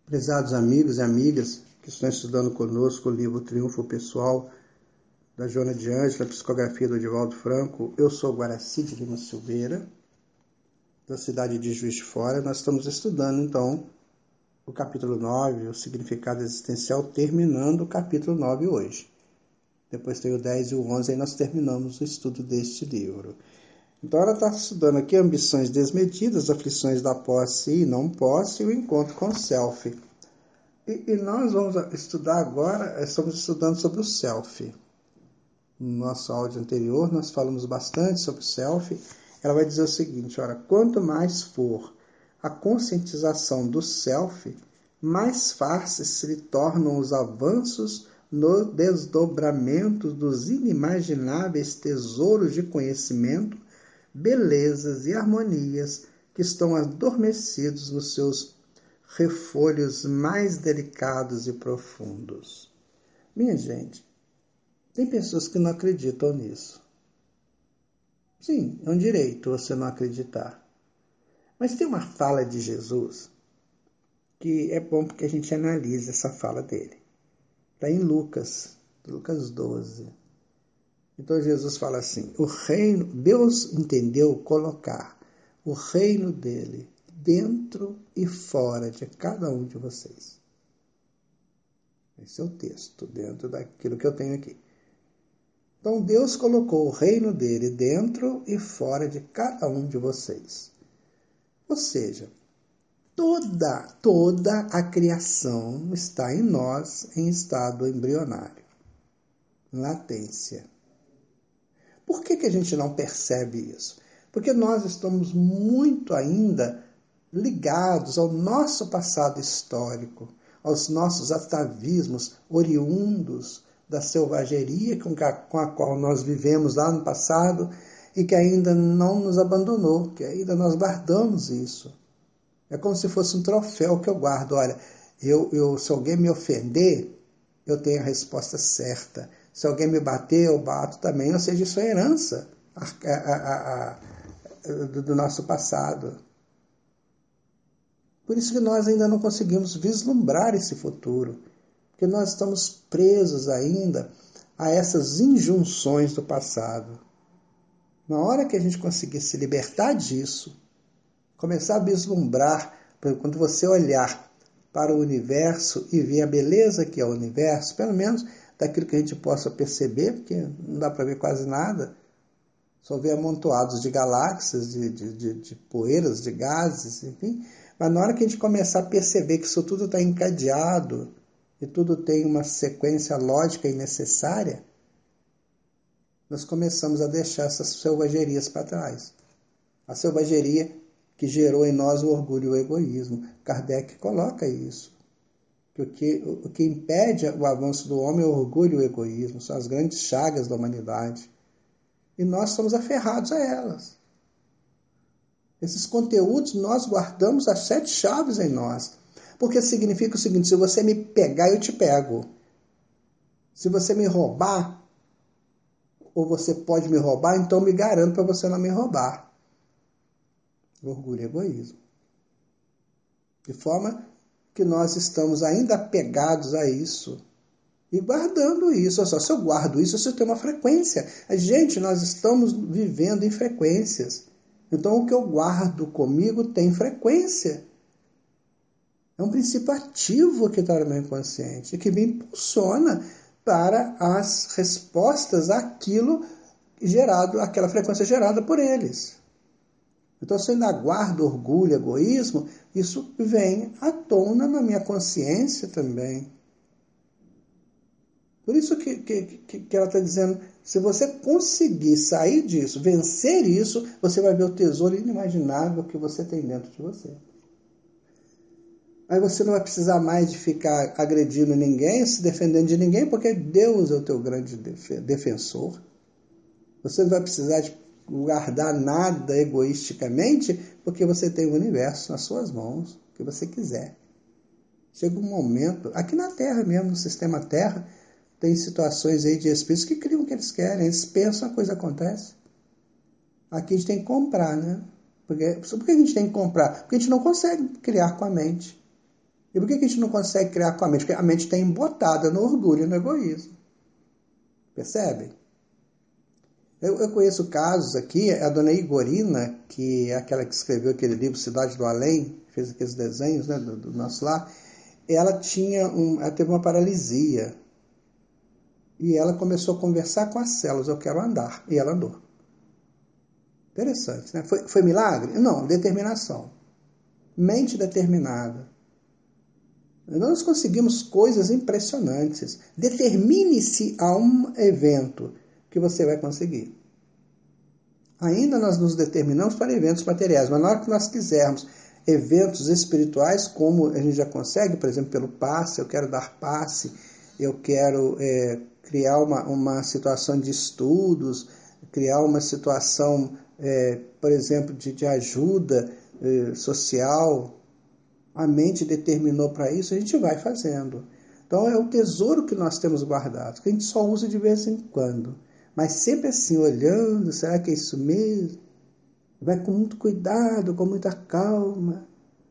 Prezados amigos e amigas que estão estudando conosco o livro Triunfo Pessoal, da Joana de Ângela, psicografia do Divaldo Franco, eu sou Guaraci de Lima Silveira, da cidade de Juiz de Fora. Nós estamos estudando, então, o capítulo 9, o significado existencial, terminando o capítulo 9 hoje. Depois tem o 10 e o 11, aí nós terminamos o estudo deste livro. Então, ela está estudando aqui ambições desmedidas, aflições da posse e não posse, e o encontro com o self. E nós vamos estudar agora, estamos estudando sobre o self. No nosso áudio anterior, nós falamos bastante sobre o self. Ela vai dizer o seguinte, olha, quanto mais for a conscientização do self, mais fáceis se lhe tornam os avanços no desdobramento dos inimagináveis tesouros de conhecimento, belezas e harmonias que estão adormecidos nos seus refolhos mais delicados e profundos. Minha gente, tem pessoas que não acreditam nisso. Sim, é um direito você não acreditar. Mas tem uma fala de Jesus que é bom porque a gente analisa essa fala dele. Está em Lucas 12. Então Jesus fala assim, Deus entendeu colocar o reino dele dentro e fora de cada um de vocês. Esse é o texto, dentro daquilo que eu tenho aqui. Então Deus colocou o reino dele dentro e fora de cada um de vocês. Ou seja, toda a criação está em nós em estado embrionário, em latência. Por que a gente não percebe isso? Porque nós estamos muito ainda ligados ao nosso passado histórico, aos nossos atavismos oriundos da selvageria com a qual nós vivemos lá no passado e que ainda não nos abandonou, que ainda nós guardamos isso. É como se fosse um troféu que eu guardo. Olha, se alguém me ofender, eu tenho a resposta certa. Se alguém me bater, eu bato também. Ou seja, isso é herança do nosso passado. Por isso que nós ainda não conseguimos vislumbrar esse futuro. Porque nós estamos presos ainda a essas injunções do passado. Na hora que a gente conseguir se libertar disso, começar a vislumbrar, quando você olhar para o universo e ver a beleza que é o universo, pelo menos daquilo que a gente possa perceber, porque não dá para ver quase nada, só ver amontoados de galáxias, de poeiras, de gases, enfim. Mas na hora que a gente começar a perceber que isso tudo está encadeado e tudo tem uma sequência lógica e necessária, nós começamos a deixar essas selvagerias para trás. A selvageria que gerou em nós o orgulho e o egoísmo. Kardec coloca isso. Que o que impede o avanço do homem é o orgulho e o egoísmo, são as grandes chagas da humanidade. E nós estamos aferrados a elas. Esses conteúdos nós guardamos as 7 chaves em nós. Porque significa o seguinte, se você me pegar, eu te pego. Se você me roubar, ou você pode me roubar, então me garanto para você não me roubar. Orgulho e egoísmo. De forma que nós estamos ainda apegados a isso e guardando isso. Olha só, se eu guardo isso, isso tem uma frequência. Gente, nós estamos vivendo em frequências. Então, o que eu guardo comigo tem frequência. É um princípio ativo que está no meu inconsciente, que me impulsiona para as respostas àquilo gerado, aquela frequência gerada por eles. Então, se eu ainda guardo orgulho, egoísmo, isso vem à tona na minha consciência também. Por isso que ela está dizendo, se você conseguir sair disso, vencer isso, você vai ver o tesouro inimaginável que você tem dentro de você. Aí você não vai precisar mais de ficar agredindo ninguém, se defendendo de ninguém, porque Deus é o teu grande defensor. Você não vai precisar de guardar nada egoisticamente, porque você tem o universo nas suas mãos, o que você quiser. Chega um momento, aqui na Terra mesmo, no sistema Terra, tem situações aí de espíritos que criam o que eles querem, eles pensam, a coisa acontece. Aqui a gente tem que comprar, né? Por que a gente tem que comprar? Porque a gente não consegue criar com a mente. E por que a gente não consegue criar com a mente? Porque a mente está embotada no orgulho e no egoísmo. Percebem? Eu conheço casos aqui, a dona Igorina, que é aquela que escreveu aquele livro Cidade do Além, fez aqueles desenhos, né, do nosso lar, ela teve uma paralisia. E ela começou a conversar com as células, eu quero andar. E ela andou. Interessante, né? Foi milagre? Não, determinação. Mente determinada. Nós conseguimos coisas impressionantes. Determine-se a um evento que você vai conseguir. Ainda nós nos determinamos para eventos materiais, mas na hora que nós quisermos eventos espirituais, como a gente já consegue, por exemplo, pelo passe, eu quero dar passe, eu quero criar uma situação de estudos, criar uma situação, por exemplo, de ajuda social. A mente determinou para isso, a gente vai fazendo. Então é o tesouro que nós temos guardado, que a gente só usa de vez em quando. Mas sempre assim, olhando, será que é isso mesmo? Vai com muito cuidado, com muita calma.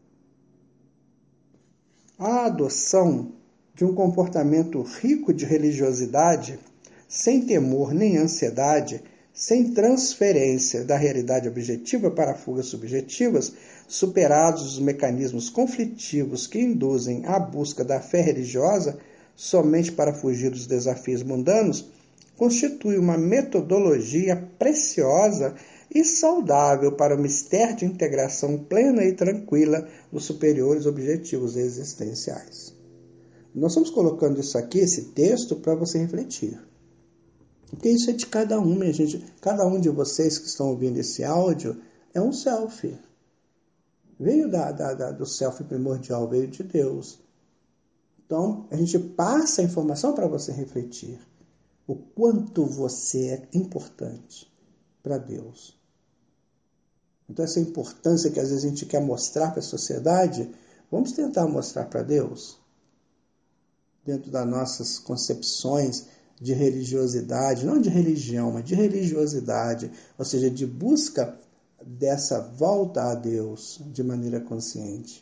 A adoção de um comportamento rico de religiosidade, sem temor nem ansiedade, sem transferência da realidade objetiva para fugas subjetivas, superados os mecanismos conflitivos que induzem à busca da fé religiosa somente para fugir dos desafios mundanos, constitui uma metodologia preciosa e saudável para o mistério de integração plena e tranquila dos superiores objetivos existenciais. Nós estamos colocando isso aqui, esse texto, para você refletir. Porque isso é de cada um, minha gente. Cada um de vocês que estão ouvindo esse áudio é um self. Veio do self primordial, veio de Deus. Então, a gente passa a informação para você refletir. O quanto você é importante para Deus. Então, essa importância que às vezes a gente quer mostrar para a sociedade, vamos tentar mostrar para Deus. Dentro das nossas concepções de religiosidade, não de religião, mas de religiosidade, ou seja, de busca dessa volta a Deus de maneira consciente.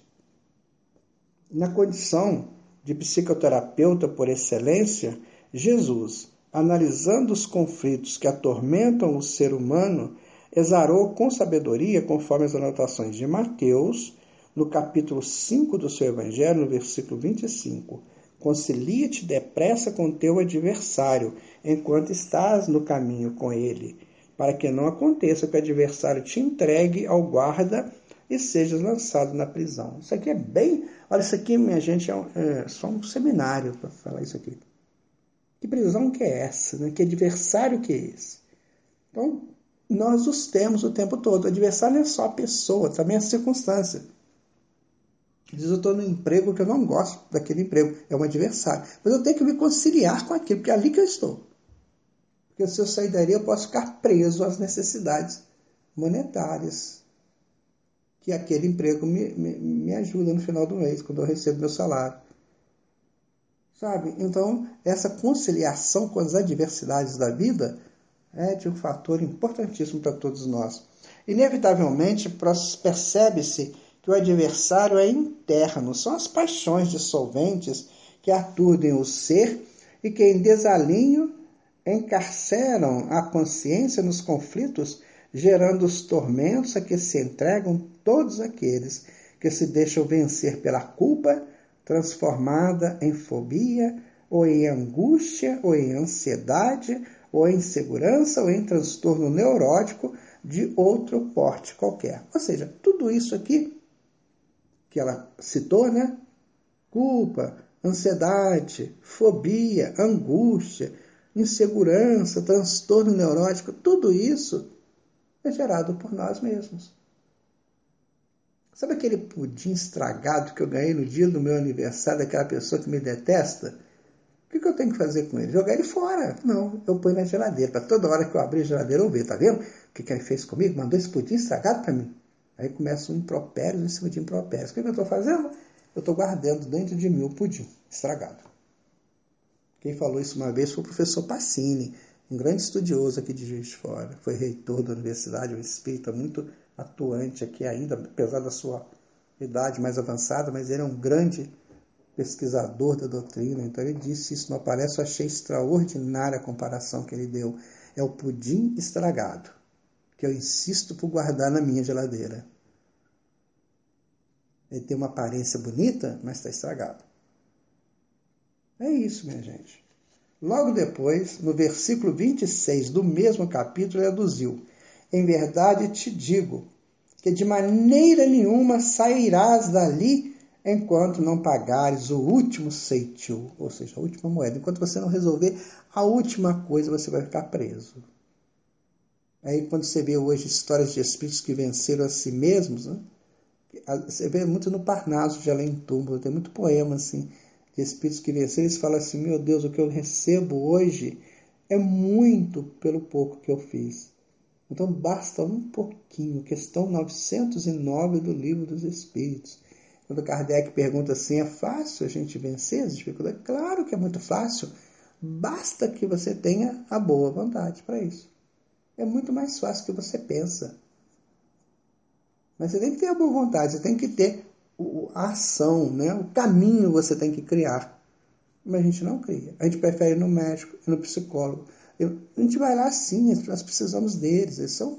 Na condição de psicoterapeuta por excelência, Jesus, analisando os conflitos que atormentam o ser humano, exarou com sabedoria, conforme as anotações de Mateus, no capítulo 5 do seu Evangelho, no versículo 25, concilia-te depressa com teu adversário, enquanto estás no caminho com ele, para que não aconteça que o adversário te entregue ao guarda e sejas lançado na prisão. Isso aqui é bem... Olha, isso aqui, minha gente, é só um seminário para falar isso aqui. Que prisão que é essa? Né? Que adversário que é esse? Então, nós os temos o tempo todo. O adversário não é só a pessoa, também é a circunstância. Diz, eu estou no emprego que eu não gosto daquele emprego. É um adversário. Mas eu tenho que me conciliar com aquilo, porque é ali que eu estou. Porque se eu sair dali, eu posso ficar preso às necessidades monetárias. Que aquele emprego me ajuda no final do mês, quando eu recebo meu salário. Sabe? Então, essa conciliação com as adversidades da vida é de um fator importantíssimo para todos nós. Inevitavelmente, percebe-se que o adversário é interno, são as paixões dissolventes que aturdem o ser e que, em desalinho, encarceram a consciência nos conflitos, gerando os tormentos a que se entregam todos aqueles que se deixam vencer pela culpa, transformada em fobia, ou em angústia, ou em ansiedade, ou em insegurança, ou em transtorno neurótico de outro porte qualquer. Ou seja, tudo isso aqui que ela citou, né? Culpa, ansiedade, fobia, angústia, insegurança, transtorno neurótico, tudo isso é gerado por nós mesmos. Sabe aquele pudim estragado que eu ganhei no dia do meu aniversário daquela pessoa que me detesta? O que eu tenho que fazer com ele? Jogar ele fora? Não, eu ponho na geladeira. Para toda hora que eu abrir a geladeira eu ver, tá vendo? O que ele fez comigo? Mandou esse pudim estragado para mim. Aí começa um impropério em cima de impropérios. O que eu estou fazendo? Eu estou guardando dentro de mim o pudim estragado. Quem falou isso uma vez foi o professor Pacini, um grande estudioso aqui de Juiz de Fora. Foi reitor da universidade, um espírita muito atuante aqui ainda, apesar da sua idade mais avançada, mas ele é um grande pesquisador da doutrina. Então ele disse isso no Aparece, eu achei extraordinária a comparação que ele deu. É o pudim estragado, que eu insisto por guardar na minha geladeira. Ele tem uma aparência bonita, mas está estragado. É isso, minha gente. Logo depois, no versículo 26 do mesmo capítulo, ele aduziu: em verdade te digo que de maneira nenhuma sairás dali enquanto não pagares o último ceitil, ou seja, a última moeda. Enquanto você não resolver a última coisa, você vai ficar preso. Aí quando você vê hoje histórias de espíritos que venceram a si mesmos, né? Você vê muito no Parnaso de Além Túmulo, tem muito poema assim, de espíritos que venceram, eles falam assim: meu Deus, o que eu recebo hoje é muito pelo pouco que eu fiz. Então basta um pouquinho. Questão 909 do Livro dos Espíritos. Quando Kardec pergunta assim: é fácil a gente vencer as dificuldades? Claro que é muito fácil. Basta que você tenha a boa vontade para isso. É muito mais fácil do que você pensa. Mas você tem que ter a boa vontade, você tem que ter a ação, né? O caminho você tem que criar. Mas a gente não cria. A gente prefere ir no médico, ir no psicólogo. A gente vai lá sim, nós precisamos deles. Eles são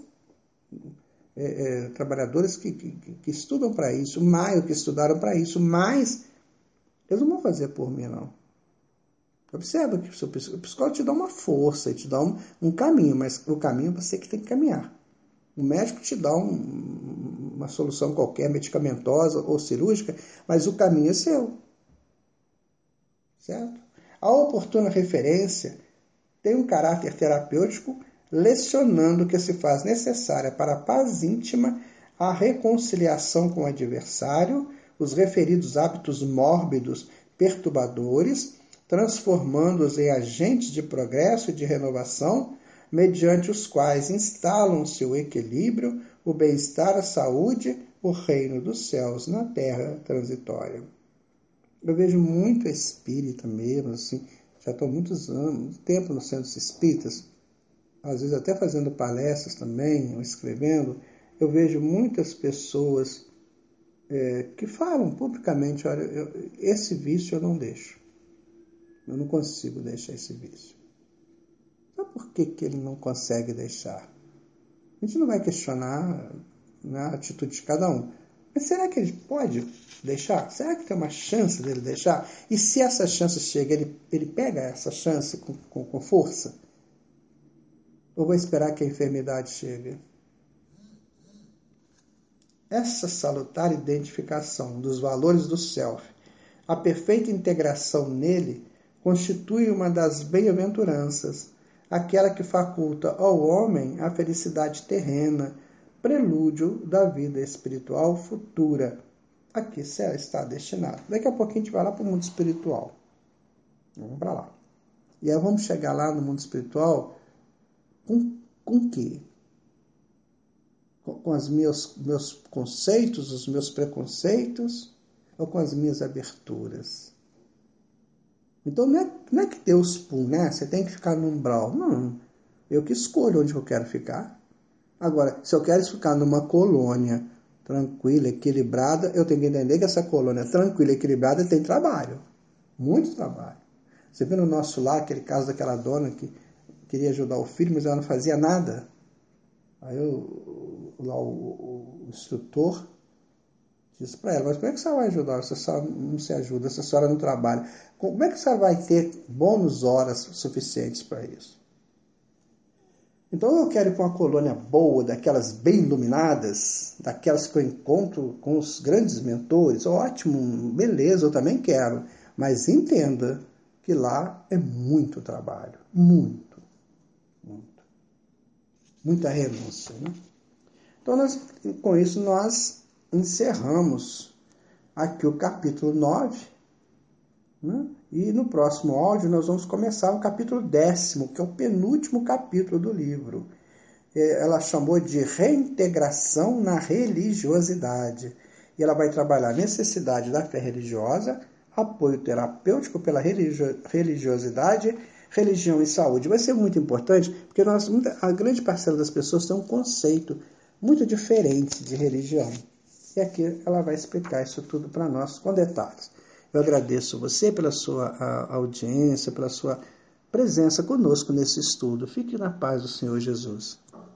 trabalhadores que estudam para isso, que estudaram para isso, mas eles não vão fazer por mim, não. Observa que o psicólogo te dá uma força, te dá um caminho, mas o caminho é você que tem que caminhar. O médico te dá uma solução qualquer, medicamentosa ou cirúrgica, mas o caminho é seu. Certo? A oportuna referência tem um caráter terapêutico, lecionando que se faz necessária para a paz íntima a reconciliação com o adversário, os referidos hábitos mórbidos perturbadores, transformando-os em agentes de progresso e de renovação, mediante os quais instalam-se o equilíbrio, o bem-estar, a saúde, o reino dos céus na terra transitória. Eu vejo muito espírita mesmo, assim, já estou muitos anos, tempo nos centros espíritas, às vezes até fazendo palestras também, ou escrevendo, eu vejo muitas pessoas que falam publicamente: olha, esse vício eu não deixo. Eu não consigo deixar esse vício. Mas por que ele não consegue deixar? A gente não vai questionar, né, a atitude de cada um. Mas será que ele pode deixar? Será que tem uma chance dele deixar? E se essa chance chega, ele pega essa chance com força? Ou vai esperar que a enfermidade chegue? Essa salutar identificação dos valores do self, a perfeita integração nele, constitui uma das bem-aventuranças, aquela que faculta ao homem a felicidade terrena, prelúdio da vida espiritual futura. Aqui está destinado. Daqui a pouquinho a gente vai lá para o mundo espiritual. Vamos para lá. E aí vamos chegar lá no mundo espiritual com o quê? Com os meus conceitos, os meus preconceitos, ou com as minhas aberturas? Então não é que Deus pum, né? Você tem que ficar no umbral. Não. Eu que escolho onde eu quero ficar. Agora, se eu quero ficar numa colônia tranquila, equilibrada, eu tenho que entender que essa colônia tranquila, equilibrada tem trabalho. Muito trabalho. Você viu no nosso lar aquele caso daquela dona que queria ajudar o filho, mas ela não fazia nada. Aí o instrutor disse para ela: mas como é que você vai ajudar se a senhora não se ajuda, se a senhora não trabalha? Como é que você vai ter bônus horas suficientes para isso? Então eu quero ir para uma colônia boa, daquelas bem iluminadas, daquelas que eu encontro com os grandes mentores. Ótimo, beleza, eu também quero. Mas entenda que lá é muito trabalho, muito. Muita renúncia, né? Então, com isso, nós encerramos aqui o capítulo 9, né? E no próximo áudio nós vamos começar o capítulo 10º, que é o penúltimo capítulo do livro. Ela chamou de reintegração na religiosidade. E ela vai trabalhar a necessidade da fé religiosa, apoio terapêutico pela religiosidade, religião e saúde. Vai ser muito importante, porque a grande parcela das pessoas tem um conceito muito diferente de religião. E aqui ela vai explicar isso tudo para nós com detalhes. Eu agradeço você pela sua audiência, pela sua presença conosco nesse estudo. Fique na paz do Senhor Jesus.